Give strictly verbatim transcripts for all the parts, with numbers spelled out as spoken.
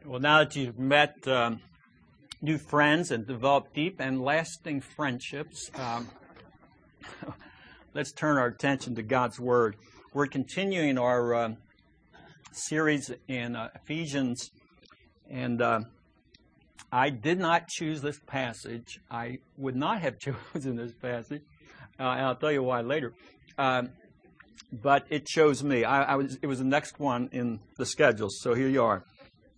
Well, now that you've met um, new friends and developed deep and lasting friendships, um, let's turn our attention to God's Word. We're continuing our uh, series in uh, Ephesians, and uh, I did not choose this passage. I would not have chosen this passage, uh, and I'll tell you why later. Um, but it chose me. I, I was. It was the next one in the schedule, so here you are.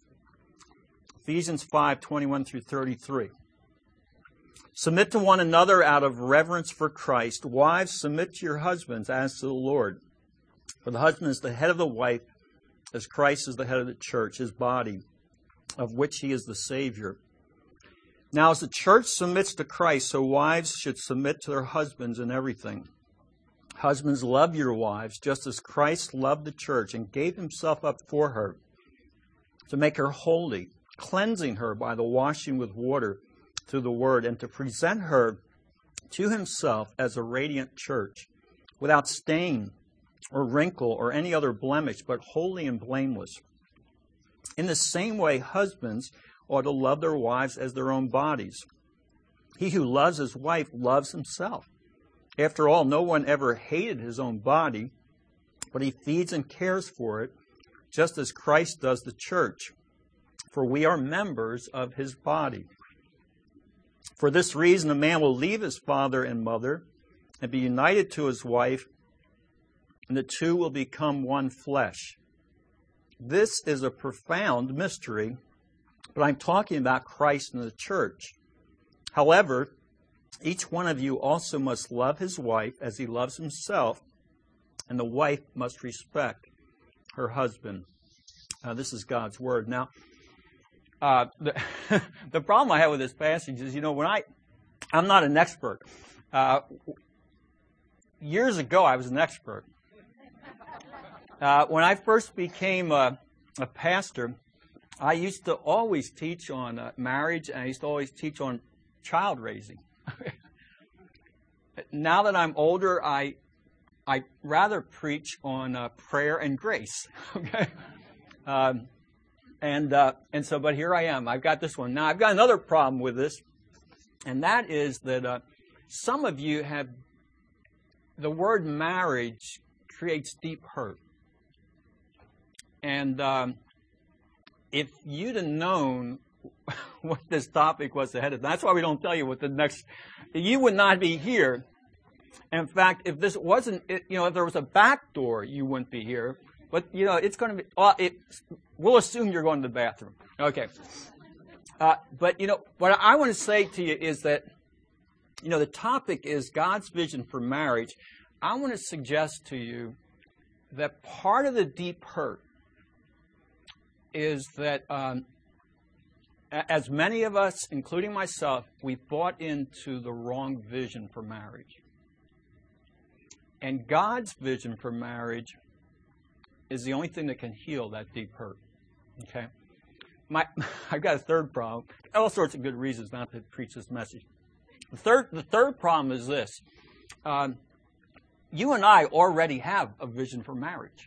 Ephesians five, twenty-one through thirty-three. Submit to one another out of reverence for Christ. Wives, submit to your husbands as to the Lord. For the husband is the head of the wife, as Christ is the head of the church, his body, of which he is the Savior. Now, as the church submits to Christ, so wives should submit to their husbands in everything. Husbands, love your wives, just as Christ loved the church and gave himself up for her, to make her holy, cleansing her by the washing with water through the word, and to present her to himself as a radiant church, without stain or wrinkle or any other blemish, but holy and blameless. In the same way, husbands ought to love their wives as their own bodies. He who loves his wife loves himself. After all, no one ever hated his own body, but he feeds and cares for it, just as Christ does the church. For we are members of his body. For this reason, a man will leave his father and mother and be united to his wife, and the two will become one flesh. This is a profound mystery, but I'm talking about Christ and the church. However, each one of you also must love his wife as he loves himself, and the wife must respect her husband. Uh, this is God's word. Now, Uh, the, the problem I have with this passage is, you know, when I, I'm not an expert. Uh, years ago, I was an expert. Uh, when I first became a, a pastor, I used to always teach on uh, marriage, and I used to always teach on child raising. Now that I'm older, I, I rather preach on uh, prayer and grace. Okay. Um, And uh, and so, but here I am. I've got this one. Now, I've got another problem with this, and that is that uh, some of you have, the word marriage creates deep hurt. And um, if you'd have known what this topic was ahead of time, that's why we don't tell you what the next, you would not be here. In fact, if this wasn't, you know, if there was a back door, you wouldn't be here. But, you know, it's going to be, well, it, we'll assume you're going to the bathroom. Okay. Uh, but, you know, what I want to say to you is that, you know, the topic is God's vision for marriage. I want to suggest to you that part of the deep hurt is that um, as many of us, including myself, we bought into the wrong vision for marriage. And God's vision for marriage is the only thing that can heal that deep hurt. Okay? My, I've got a third problem. All sorts of good reasons not to preach this message. The third, the third problem is this. Um, you and I already have a vision for marriage.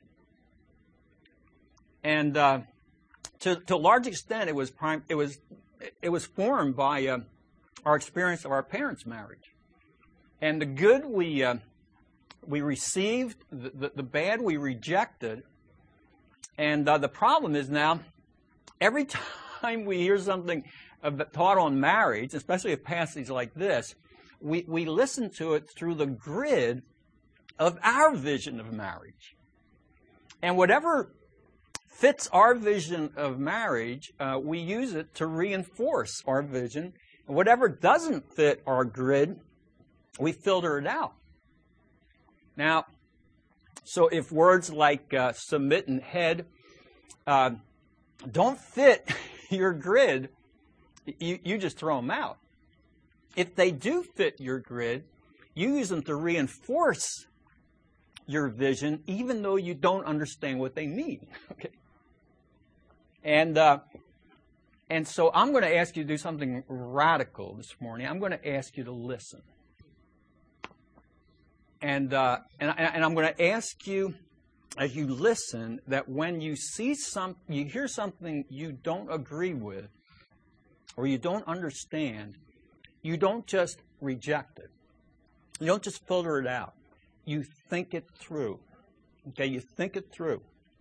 And uh, to, to a large extent, it was, prime, it was, it was formed by uh, our experience of our parents' marriage. And the good we, uh, we received, the, the, the bad we rejected. And uh, the problem is now, every time we hear something taught on marriage, especially a passage like this, we, we listen to it through the grid of our vision of marriage. And whatever fits our vision of marriage, uh, we use it to reinforce our vision. And whatever doesn't fit our grid, we filter it out. Now, so if words like uh, submit and head uh, don't fit your grid, you, you just throw them out. If they do fit your grid, you use them to reinforce your vision, even though you don't understand what they mean. Okay. And uh, and so I'm going to ask you to do something radical this morning. I'm going to ask you to listen. And, uh, and, and I'm going to ask you as you listen, that when you see some, you hear something you don't agree with, or you don't understand, you don't just reject it. You don't just filter it out. You think it through. Okay, you think it through.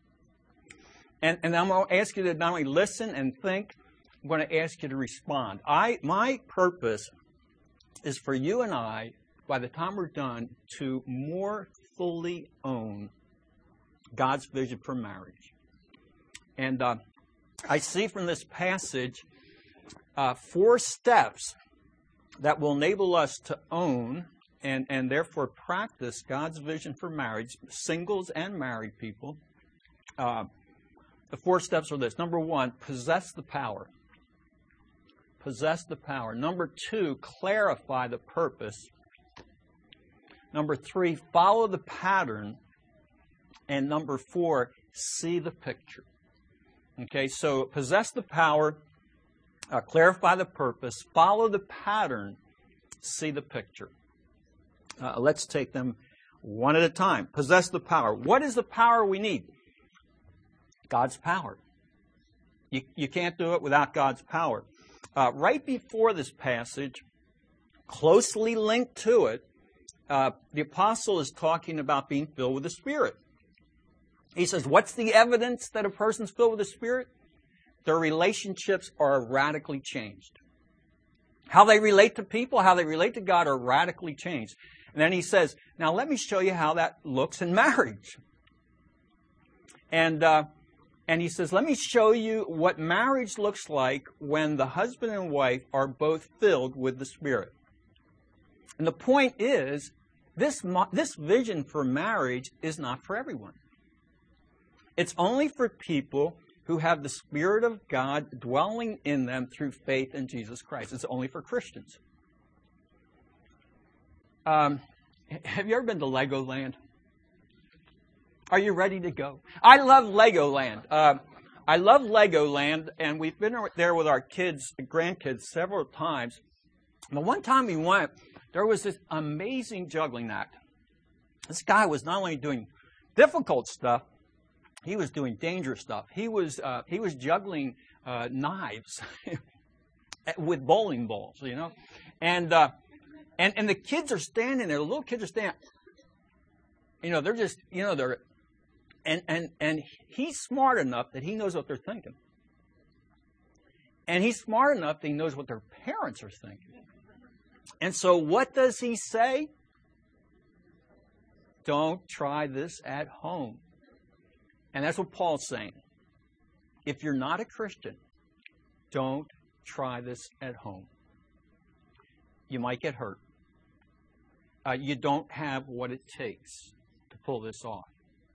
And, and I'm going to ask you to not only listen and think, I'm going to ask you to respond. I, my purpose is for you and I, by the time we're done, to more fully own God's vision for marriage. And uh, I see from this passage uh, four steps that will enable us to own and, and therefore practice God's vision for marriage, singles and married people. Uh, the four steps are this. Number one, possess the power. Possess the power. Number two, clarify the purpose. Number three, follow the pattern. And number four, see the picture. Okay, so possess the power, uh, clarify the purpose, follow the pattern, see the picture. Uh, let's take them one at a time. Possess the power. What is the power we need? God's power. You, you can't do it without God's power. Uh, right before this passage, closely linked to it, uh, the apostle is talking about being filled with the Spirit. He says, what's the evidence that a person's filled with the Spirit? Their relationships are radically changed. How they relate to people, how they relate to God are radically changed. And then he says, now let me show you how that looks in marriage. And uh, and he says, let me show you what marriage looks like when the husband and wife are both filled with the Spirit. And the point is, this, this vision for marriage is not for everyone. It's only for people who have the Spirit of God dwelling in them through faith in Jesus Christ. It's only for Christians. Um, have you ever been to Legoland? Are you ready to go? I love Legoland. Uh, I love Legoland, and we've been there with our kids, grandkids, several times. The one time we went, there was this amazing juggling act. This guy was not only doing difficult stuff, he was doing dangerous stuff. He was uh, he was juggling uh, knives with bowling balls, you know, and uh, and and the kids are standing there. The little kids are standing. You know, they're just you know they're, and and and he's smart enough that he knows what they're thinking, and he's smart enough that he knows what their parents are thinking. And so, what does he say? Don't try this at home. And that's what Paul's saying. If you're not a Christian, don't try this at home. You might get hurt. Uh, you don't have what it takes to pull this off.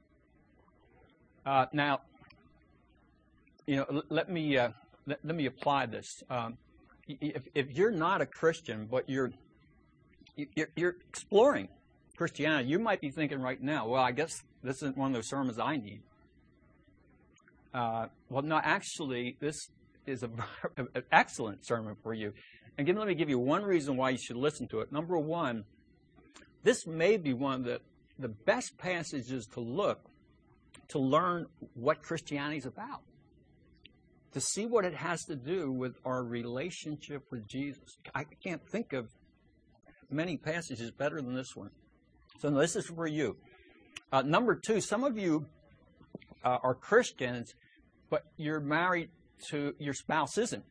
Uh, now, you know, l- let me uh, let, let me apply this. Um, if, if you're not a Christian, but you're, you're you're exploring Christianity, you might be thinking right now, well, I guess this isn't one of those sermons I need. Uh, well, no, actually, this is a, an excellent sermon for you. And again, let me give you one reason why you should listen to it. Number one, this may be one of the, the best passages to look to learn what Christianity is about, to see what it has to do with our relationship with Jesus. I can't think of many passages better than this one. So this is for you. Uh, number two, some of you Uh, are Christians, but you're married to your spouse isn't.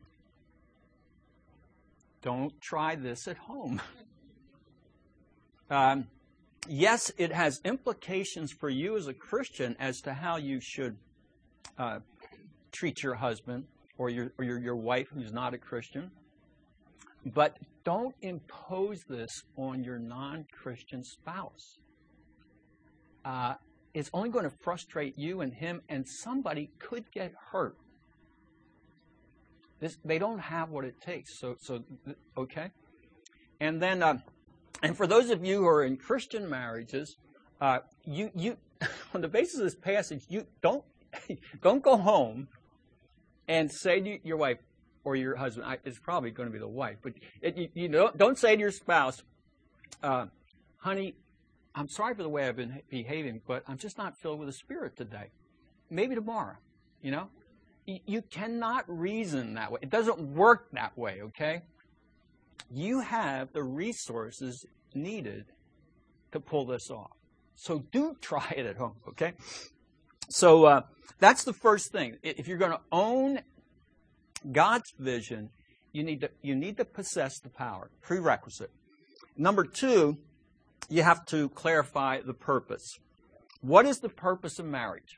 Don't try this at home. um, yes, it has implications for you as a Christian as to how you should uh, treat your husband or your or your, your wife who's not a Christian. But don't impose this on your non-Christian spouse. Uh, It's only going to frustrate you and him, and somebody could get hurt. This, they don't have what it takes. So, so okay. And then, uh, and for those of you who are in Christian marriages, uh, you, you, on the basis of this passage, you don't, don't go home and say to your wife or your husband. I, it's probably going to be the wife, but it, you, you don't, don't say to your spouse, uh, "Honey, I'm sorry for the way I've been behaving, but I'm just not filled with the Spirit today. Maybe tomorrow, you know? You cannot reason that way. It doesn't work that way, okay? You have the resources needed to pull this off. So do try it at home, okay? So uh, that's the first thing. If you're going to own God's vision, you need to you need to possess the power. Prerequisite. Number two, you have to clarify the purpose. What is the purpose of marriage?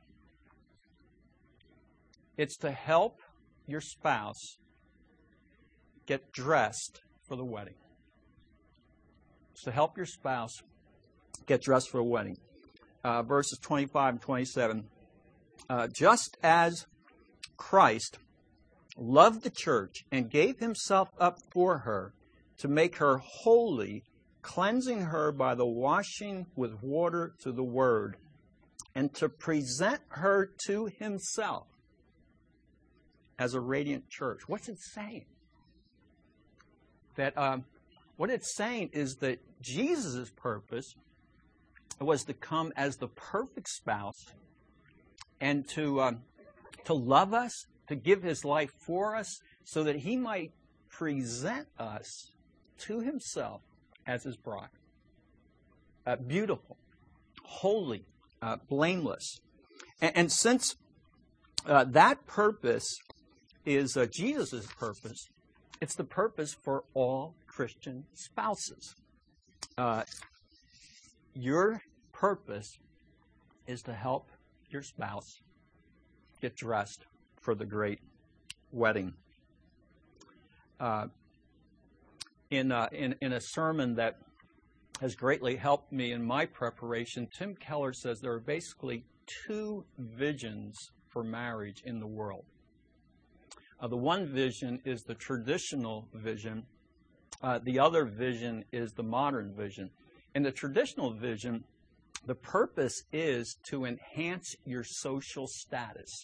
It's to help your spouse get dressed for the wedding. It's to help your spouse get dressed for a wedding. Uh, verses twenty-five and twenty-seven. Uh, just as Christ loved the church and gave himself up for her to make her holy, cleansing her by the washing with water to the word, and to present her to himself as a radiant church. What's it saying? That um, what it's saying is that Jesus' purpose was to come as the perfect spouse and to um, to love us, to give his life for us, so that he might present us to himself as his bride. Uh, beautiful, holy, uh, blameless. And, and since uh, that purpose is uh, Jesus' purpose, it's the purpose for all Christian spouses. Uh, your purpose is to help your spouse get dressed for the great wedding. Uh, in, uh, in, in a sermon that has greatly helped me in my preparation, Tim Keller says there are basically two visions for marriage in the world. Uh, the one vision is the traditional vision. Uh, the other vision is the modern vision. In the traditional vision, the purpose is to enhance your social status.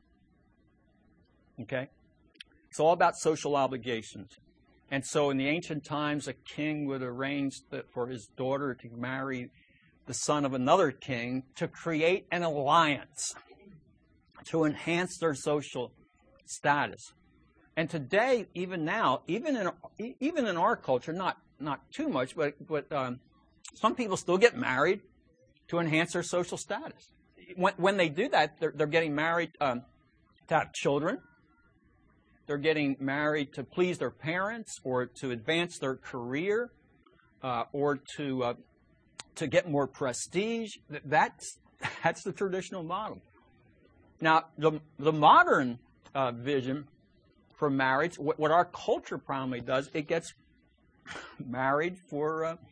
Okay? It's all about social obligations. And so in the ancient times, a king would arrange that for his daughter to marry the son of another king to create an alliance, to enhance their social status. And today, even now, even in even in our culture, not not too much, but but um, some people still get married to enhance their social status. When when they do that, they're they're getting married um, to have children. They're getting married to please their parents, or to advance their career, uh, or to uh, to get more prestige. That's that's the traditional model. Now, the the modern uh, vision for marriage, what, what our culture primarily does, it gets married for uh,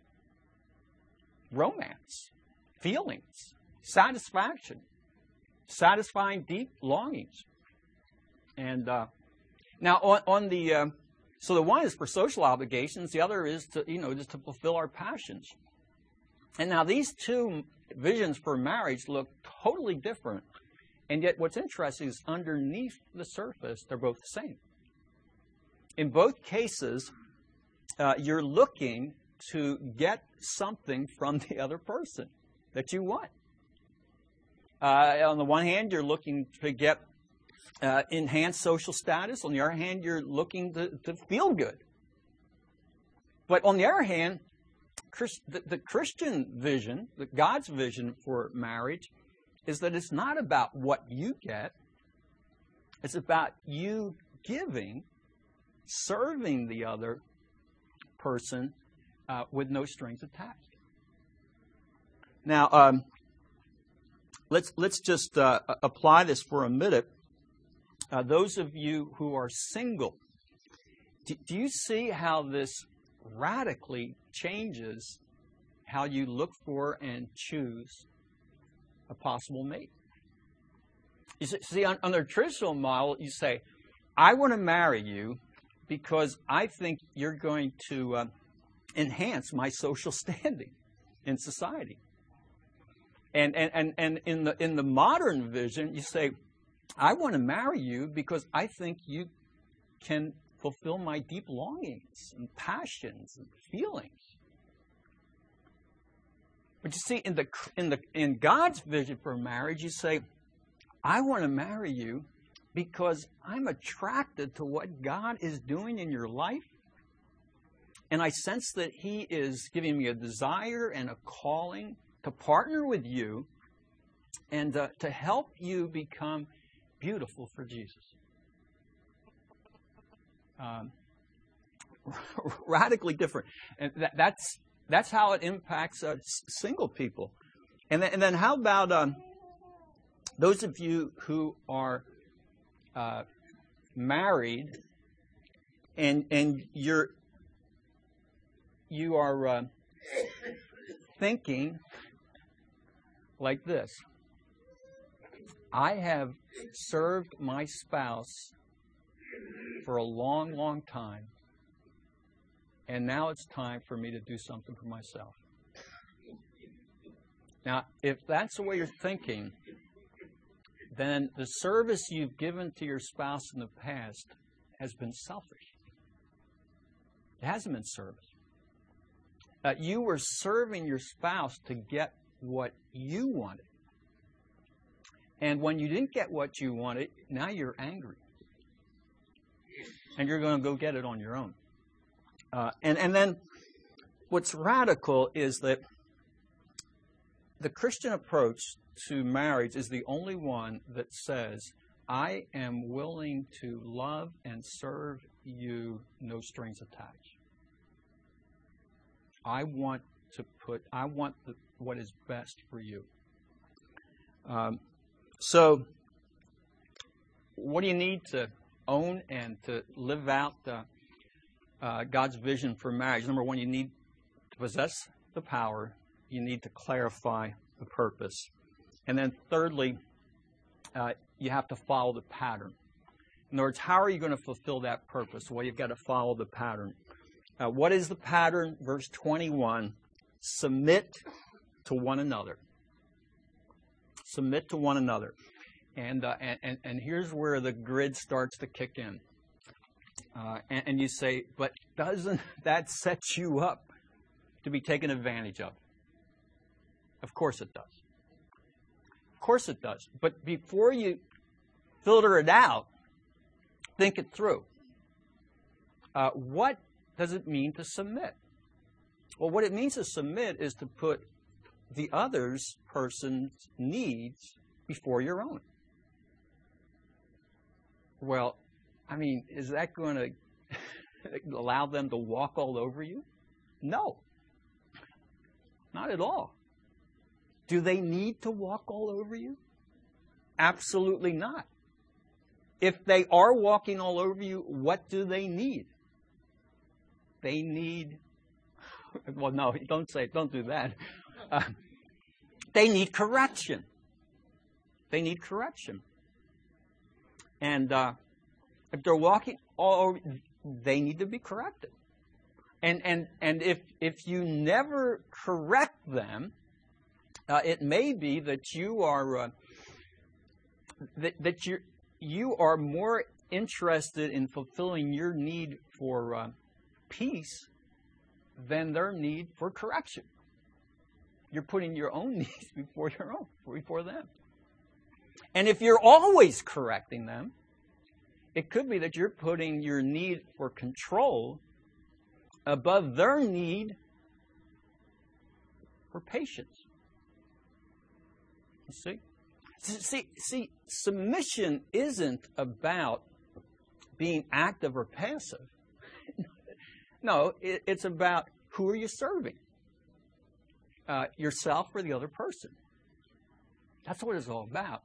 romance, feelings, satisfaction, satisfying deep longings. And uh, now on, on the, uh, so the one is for social obligations, the other is to, you know, just to fulfill our passions. And now these two visions for marriage look totally different. And yet what's interesting is underneath the surface, they're both the same. In both cases, uh, you're looking to get something from the other person that you want. Uh, on the one hand, you're looking to get uh, enhanced social status. On the other hand, you're looking to, to feel good. But on the other hand, Christ, the, the Christian vision, the God's vision for marriage, is that it's not about what you get. It's about you giving, serving the other person uh, with no strings attached. Now, um, let's let's just uh, apply this for a minute. Uh, those of you who are single, do, do you see how this radically changes how you look for and choose a possible mate? You see, on, on the traditional model, you say, I want to marry you because I think you're going to uh, enhance my social standing in society. And, and, and, and in the in the modern vision, you say, I want to marry you because I think you can fulfill my deep longings and passions and feelings. But you see, in the in the in God's vision for marriage, you say, I want to marry you because I'm attracted to what God is doing in your life. And I sense that He is giving me a desire and a calling to partner with you and uh, to help you become beautiful for Jesus. Um, radically different. And that, that's that's how it impacts uh, single people. And then, and then how about um, those of you who are uh, married and and you're you are uh, thinking like this: I have served my spouse for a long, long time, and now it's time for me to do something for myself. Now, if that's the way you're thinking, then the service you've given to your spouse in the past has been selfish. It hasn't been service. Uh, you were serving your spouse to get what you wanted. And when you didn't get what you wanted, now you're angry. And you're going to go get it on your own. Uh, and, and then what's radical is that the Christian approach to marriage is the only one that says, I am willing to love and serve you, no strings attached. I want to put, I want the, what is best for you. Um, so, what do you need to own and to live out uh, uh, God's vision for marriage? Number one, you need to possess the power. You need to clarify the purpose. And then thirdly, uh, you have to follow the pattern. In other words, how are you going to fulfill that purpose? Well, you've got to follow the pattern. Uh, what is the pattern? Verse twenty-one, submit to one another. Submit to one another. And, uh, and, and here's where the grid starts to kick in. Uh, and, and you say, but doesn't that set you up to be taken advantage of? Of course it does. Of course it does. But before you filter it out, think it through. Uh, what does it mean to submit? Well, what it means to submit is to put the other's person's needs before your own. Well, I mean, is that going to allow them to walk all over you? No. Not at all. Do they need to walk all over you? Absolutely not. If they are walking all over you, what do they need? They need, well, no, don't say it. Don't do that. Uh, they need correction. They need correction. And uh, if they're walking all over, they need to be corrected. And and and if if you never correct them, uh, it may be that you are uh, that that you you are more interested in fulfilling your need for uh, peace than their need for correction. You're putting your own needs before your own, before them. And if you're always correcting them, it could be that you're putting your need for control above their need for patience. You see? See, see, submission isn't about being active or passive. No, it, it's about who are you serving? Uh, yourself or the other person. That's what it's all about.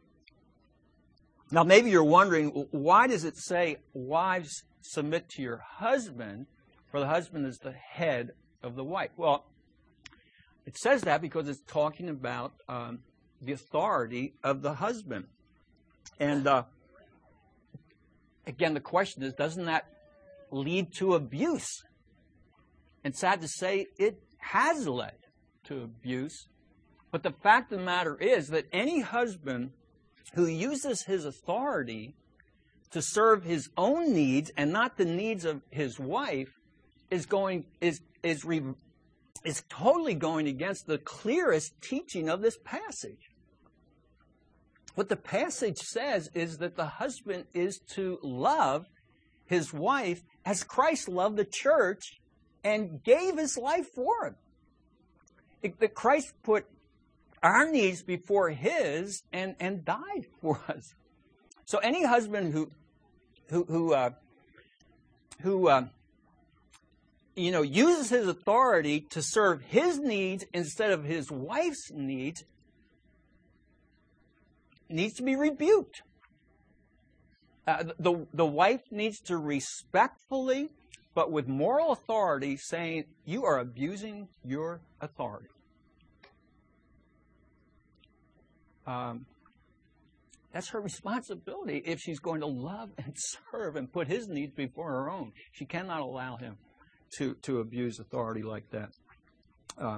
Now, maybe you're wondering, why does it say, wives, submit to your husband, for the husband is the head of the wife? Well, it says that because it's talking about um, the authority of the husband. And uh, again, the question is, doesn't that lead to abuse? And sad to say, it has led to abuse. But the fact of the matter is that any husband who uses his authority to serve his own needs and not the needs of his wife is going is is re, is totally going against the clearest teaching of this passage. What the passage says is that the husband is to love his wife as Christ loved the church and gave his life for him. It, that Christ put our needs before his and, and died for us. So any husband who who who uh, who uh, you know uses his authority to serve his needs instead of his wife's needs needs to be rebuked. Uh, the the wife needs to respectfully, but with moral authority, saying, "You are abusing your authority." Um, that's her responsibility if she's going to love and serve and put his needs before her own. She cannot allow him to, to abuse authority like that. Uh,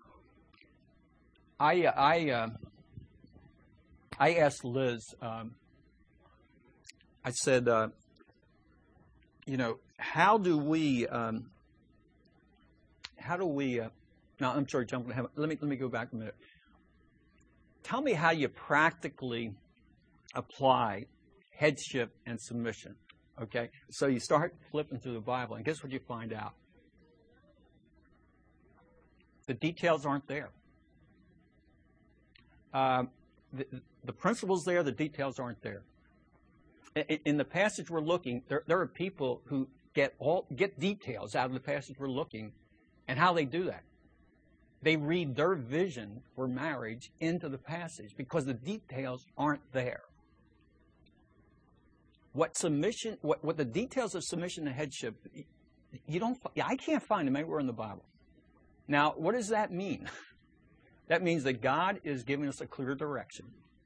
I I uh, I asked Liz. Um, I said, uh, you know, how do we? Um, how do we? Uh, no, I'm sorry, jumping ahead. Let me let me go back a minute. Tell me how you practically apply headship and submission. Okay, so you start flipping through the Bible, and guess what you find out? The details aren't there. Uh, the, the principles there, the details aren't there. In, in the passage we're looking, there, there are people who get all get details out of the passage we're looking, and how they do that. They read their vision for marriage into the passage because the details aren't there. What submission, what, what the details of submission and headship, you don't. I can't find them anywhere in the Bible. Now, what does that mean? That means that God is giving us a clear direction.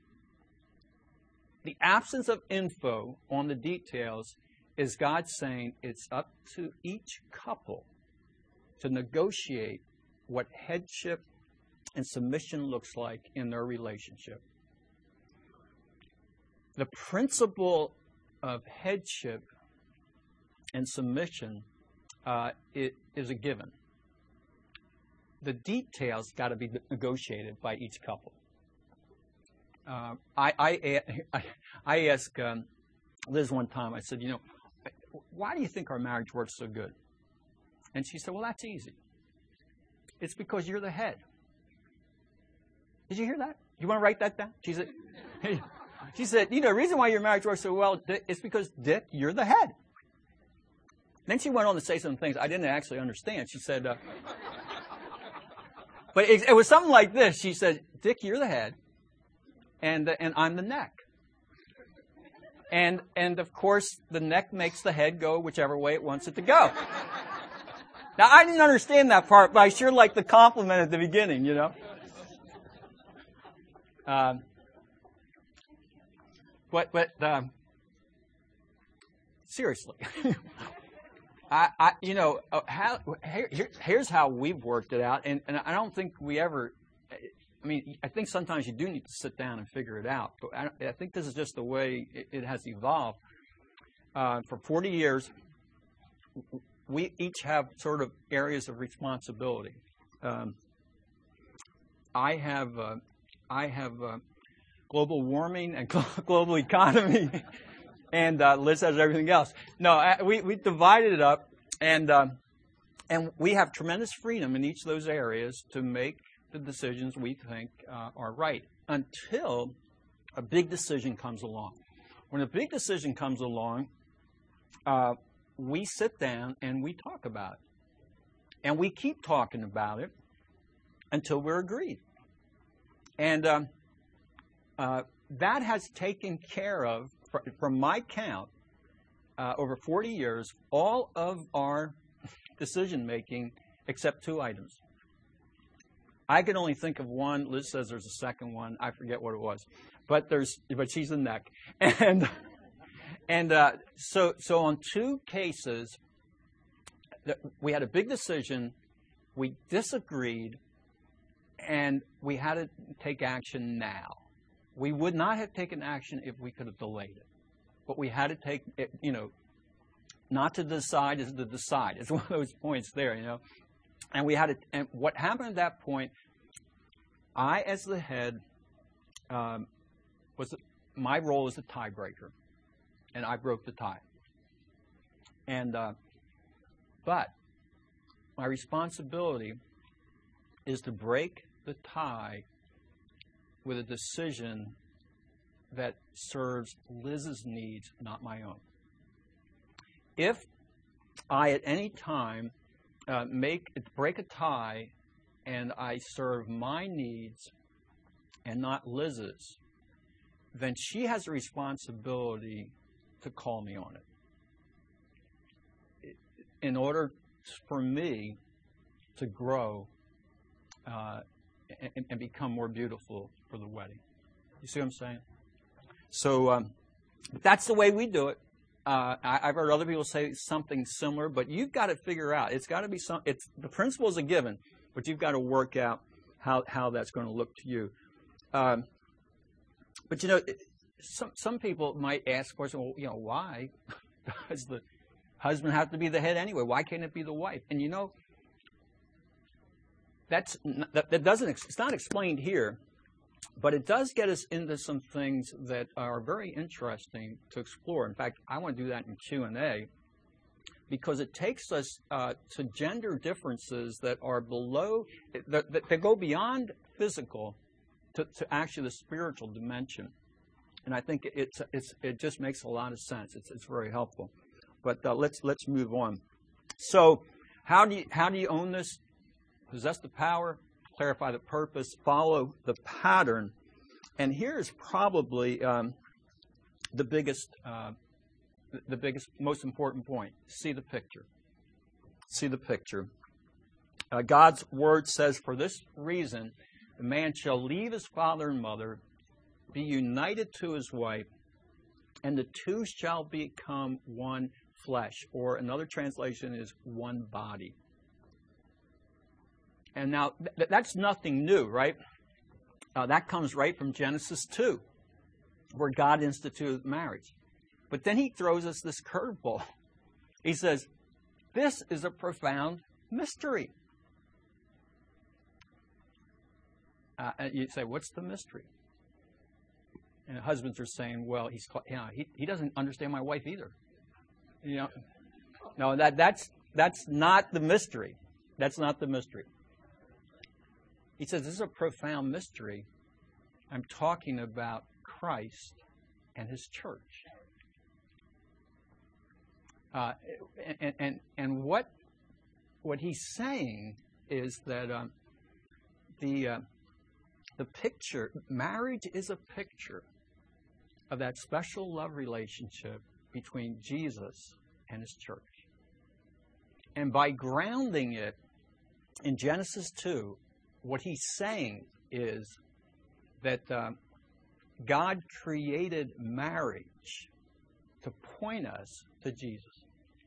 The absence of info on the details is God saying it's up to each couple to negotiate what headship and submission looks like in their relationship. The principle of headship and submission uh, it is a given. The details got to be negotiated by each couple. Uh, I, I, I, I asked um, Liz one time, I said, you know, why do you think our marriage works so good? And she said, well, that's easy. It's because you're the head. Did you hear that? You want to write that down? She said, she said, you know, the reason why your marriage works so well is because, Dick, you're the head. Then she went on to say some things I didn't actually understand. She said, uh, but it, it was something like this. She said, Dick, you're the head, and uh, and I'm the neck. And and of course, the neck makes the head go whichever way it wants it to go. Now, I didn't understand that part, but I sure liked the compliment at the beginning, you know. Um, but, but um, seriously, I, I, you know, uh, how, here, here's how we've worked it out, and, and I don't think we ever, I mean, I think sometimes you do need to sit down and figure it out, but I, I think this is just the way it, it has evolved. Uh, for forty years, we each have sort of areas of responsibility. Um, I have uh, I have uh, global warming and global economy, and uh, Liz has everything else. No, I, we we divided it up, and um, and we have tremendous freedom in each of those areas to make the decisions we think uh, are right until a big decision comes along. When a big decision comes along, uh, we sit down and we talk about it. And we keep talking about it until we're agreed. And um, uh, that has taken care of, from my count, uh, over forty years, all of our decision-making except two items. I can only think of one. Liz says there's a second one. I forget what it was. But there's, but she's the neck. And And uh, so, so on two cases, we had a big decision, we disagreed, and we had to take action now. We would not have taken action if we could have delayed it. But we had to take, it, you know, not to decide is to decide. It's one of those points there, you know. And we had a, and what happened at that point, I, as the head, um, was my role as a tiebreaker, and I broke the tie. And uh, but my responsibility is to break the tie with a decision that serves Liz's needs, not my own. If I at any time uh, make break a tie and I serve my needs and not Liz's, then she has a responsibility to call me on it. In order for me to grow uh, and, and become more beautiful for the wedding. You see what I'm saying? So um, that's the way we do it. Uh, I, I've heard other people say something similar, but you've got to figure out. It's got to be some. It's the principle is a given, but you've got to work out how how that's going to look to you. Um, but you know, some some people might ask the question, well, you know, why does the husband have to be the head anyway? Why can't it be the wife? And you know, that's that, that doesn't. It's not explained here. But it does get us into some things that are very interesting to explore. In fact, I want to do that in Q and A because it takes us uh, to gender differences that are below, that, that, that go beyond physical to, to actually the spiritual dimension. And I think it's, it's, it just makes a lot of sense. It's, it's very helpful. But uh, let's let's move on. So, how do you how do you own this? Possess the power. Clarify the purpose, follow the pattern. And here's probably um, the biggest, uh, the biggest, most important point. See the picture. See the picture. Uh, God's word says, for this reason, the man shall leave his father and mother, be united to his wife, and the two shall become one flesh. Or another translation is one body. And now, th- that's nothing new, right? Uh, that comes right from Genesis two, where God instituted marriage. But then he throws us this curveball. He says, this is a profound mystery. Uh, and you say, what's the mystery? And husbands are saying, well, he's, you know, he, he doesn't understand my wife either. You know, no, that, that's, that's not the mystery. That's not the mystery. He says, this is a profound mystery. I'm talking about Christ and his church. Uh, and, and, and what, what he's saying is that um, the, uh, the picture, marriage is a picture of that special love relationship between Jesus and his church. And by grounding it in Genesis two, what he's saying is that uh, God created marriage to point us to Jesus.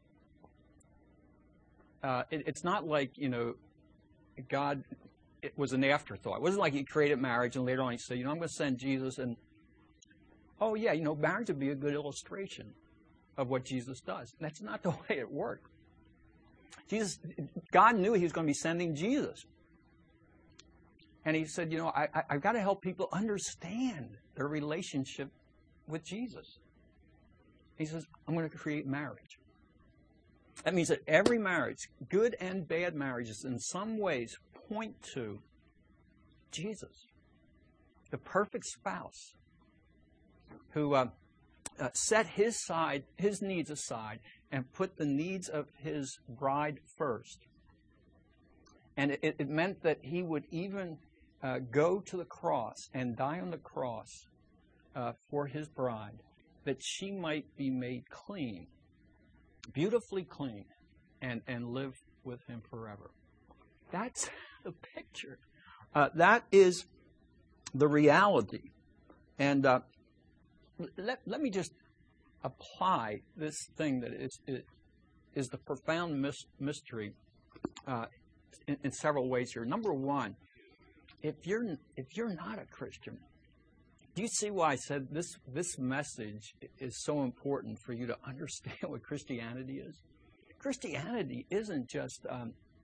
Uh, it, it's not like, you know, God, it was an afterthought. It wasn't like he created marriage and later on he said, you know, I'm going to send Jesus and, oh yeah, you know, marriage would be a good illustration of what Jesus does. That's not the way it worked. Jesus, God knew he was going to be sending Jesus. And he said, you know, I, I, I've got to help people understand their relationship with Jesus. He says, I'm going to create marriage. That means that every marriage, good and bad marriages, in some ways point to Jesus, the perfect spouse who uh, uh, set his side, his needs aside and put the needs of his bride first. And it, it meant that he would even Uh, go to the cross and die on the cross uh, for his bride, that she might be made clean, beautifully clean, and, and live with him forever. That's the picture. Uh, that is the reality. And uh, let, let me just apply this thing that is, is, is the profound mis- mystery uh, in, in several ways here. Number one, If you're if you're not a Christian, do you see why I said this this message is so important for you to understand what Christianity is? Christianity isn't just um,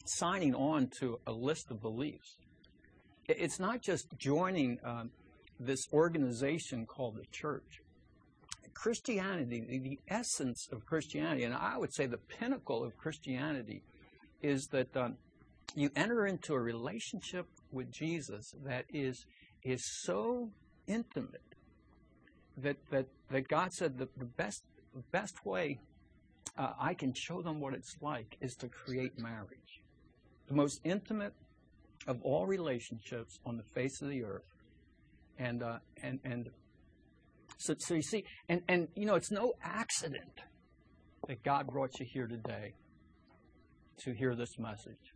signing on to a list of beliefs. It's not just joining um, this organization called the church. Christianity, the, the essence of Christianity, and I would say the pinnacle of Christianity, is that um, you enter into a relationship with Jesus that is is so intimate that that, that God said that the best the best way uh, I can show them what it's like is to create marriage, the most intimate of all relationships on the face of the earth, and uh, and and so so you see, and and you know, it's no accident that God brought you here today to hear this message.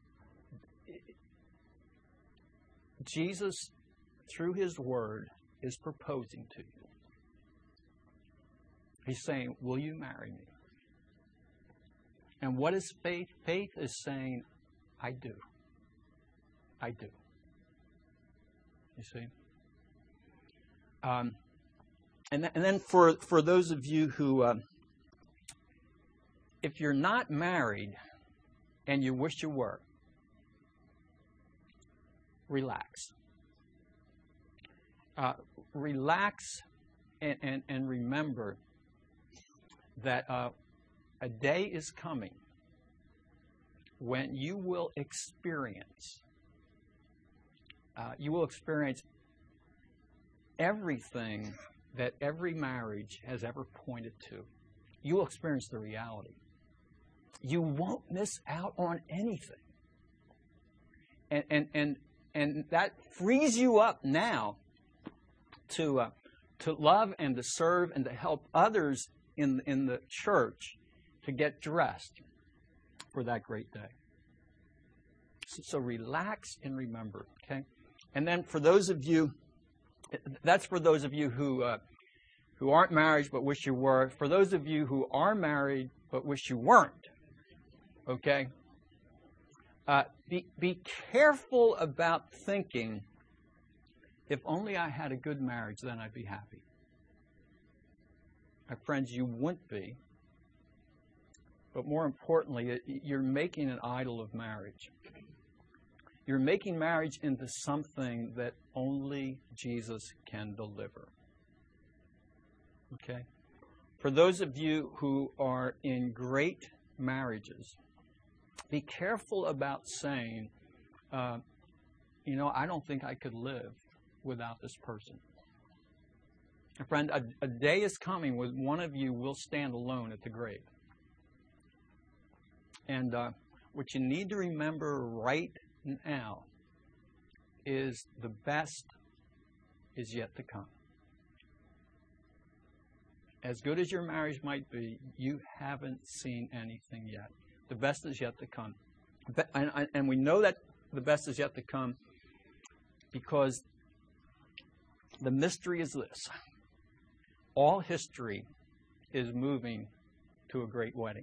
Jesus, through His Word, is proposing to you. He's saying, will you marry me? And what is faith? Faith is saying, I do. I do. You see? Um, and, th- and then for, for those of you who, um, if you're not married and you wish you were, relax. Uh, relax and, and, and remember that uh, a day is coming when you will experience, uh, you will experience everything that every marriage has ever pointed to. You will experience the reality. You won't miss out on anything. And and and, and that frees you up now to uh, to love and to serve and to help others in in the church to get dressed for that great day. So, so relax and remember, okay? And then for those of you, that's for those of you who uh, who aren't married but wish you were. For those of you who are married but wish you weren't, okay? Uh, be be careful about thinking, if only I had a good marriage, then I'd be happy. My friends, you wouldn't be. But more importantly, you're making an idol of marriage. You're making marriage into something that only Jesus can deliver. Okay? For those of you who are in great marriages, be careful about saying, uh, you know, I don't think I could live without this person. Friend, a, a day is coming when one of you will stand alone at the grave. And uh, what you need to remember right now is the best is yet to come. As good as your marriage might be, you haven't seen anything yet. The best is yet to come. And, and we know that the best is yet to come because the mystery is this. All history is moving to a great wedding.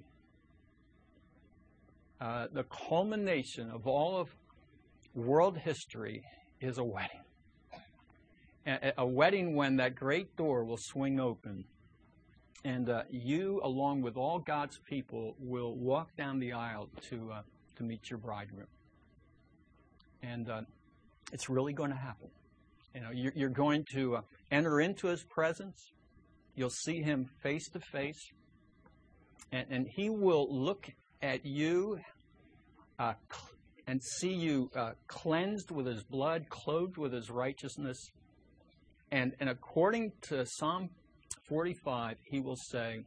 Uh, the culmination of all of world history is a wedding. A, a wedding when that great door will swing open and uh, you, along with all God's people, will walk down the aisle to uh, to meet your bridegroom. And uh, it's really going to happen. You know, you're, you're going to uh, enter into His presence. You'll see Him face to face, and, and He will look at you uh, and see you uh, cleansed with His blood, clothed with His righteousness. And, and according to Psalm forty-five, He will say,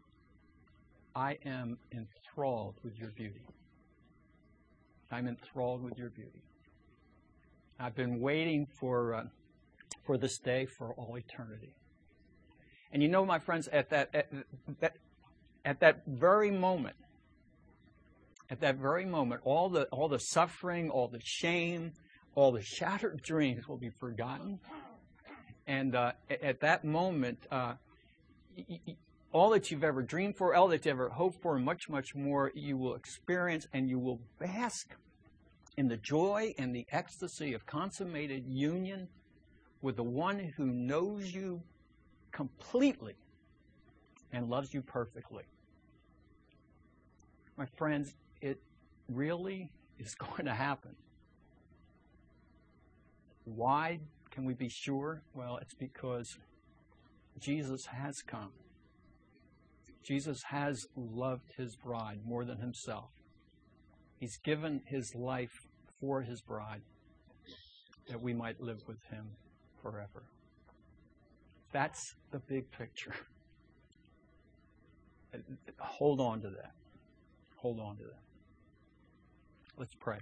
I am enthralled with your beauty. I'm enthralled with your beauty. I've been waiting for uh, for this day for all eternity. And you know, my friends, at that at that at that very moment, at that very moment, all the all the suffering, all the shame, all the shattered dreams will be forgotten. And uh, at that moment, uh, y- y- all that you've ever dreamed for, all that you ever hoped for, and much, much more, you will experience, and you will bask in the joy and the ecstasy of consummated union with the one who knows you completely and loves you perfectly. My friends, it really is going to happen. Why can we be sure? Well, it's because Jesus has come. Jesus has loved his bride more than himself. He's given his life for his bride that we might live with him forever. That's the big picture. Hold on to that. Hold on to that. Let's pray.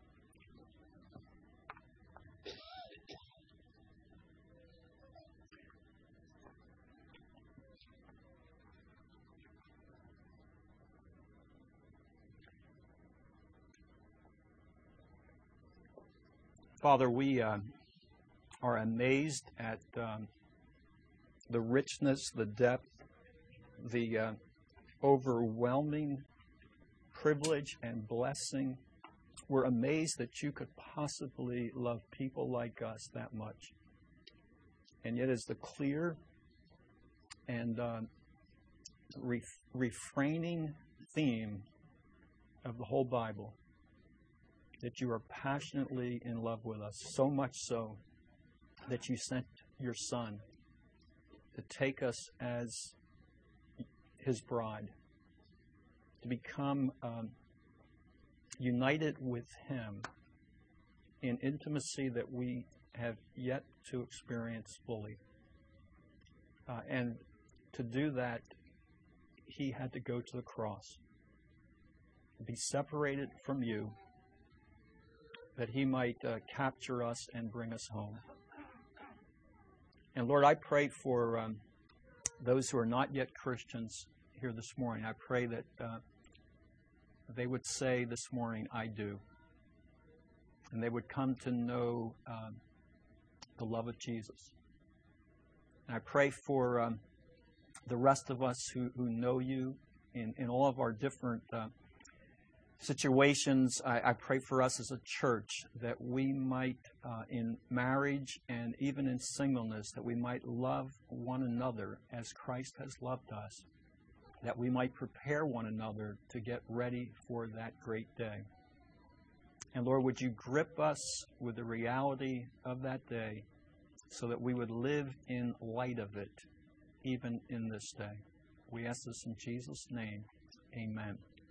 Father, we uh, are amazed at um, the richness, the depth, the uh, overwhelming privilege and blessing. We're amazed that you could possibly love people like us that much. And yet it's the clear and uh, ref- refraining theme of the whole Bible that you are passionately in love with us, so much so that you sent your Son to take us as his bride, to become um, united with him in intimacy that we have yet to experience fully. Uh, and to do that, he had to go to the cross, be separated from you, that he might uh, capture us and bring us home. And Lord, I pray for um, those who are not yet Christians here this morning. I pray that uh, they would say this morning, I do. And they would come to know um, the love of Jesus. And I pray for um, the rest of us who, who know you in, in all of our different uh, situations. I, I pray for us as a church that we might, uh, in marriage and even in singleness, that we might love one another as Christ has loved us, that we might prepare one another to get ready for that great day. And Lord, would you grip us with the reality of that day so that we would live in light of it, even in this day. We ask this in Jesus' name. Amen.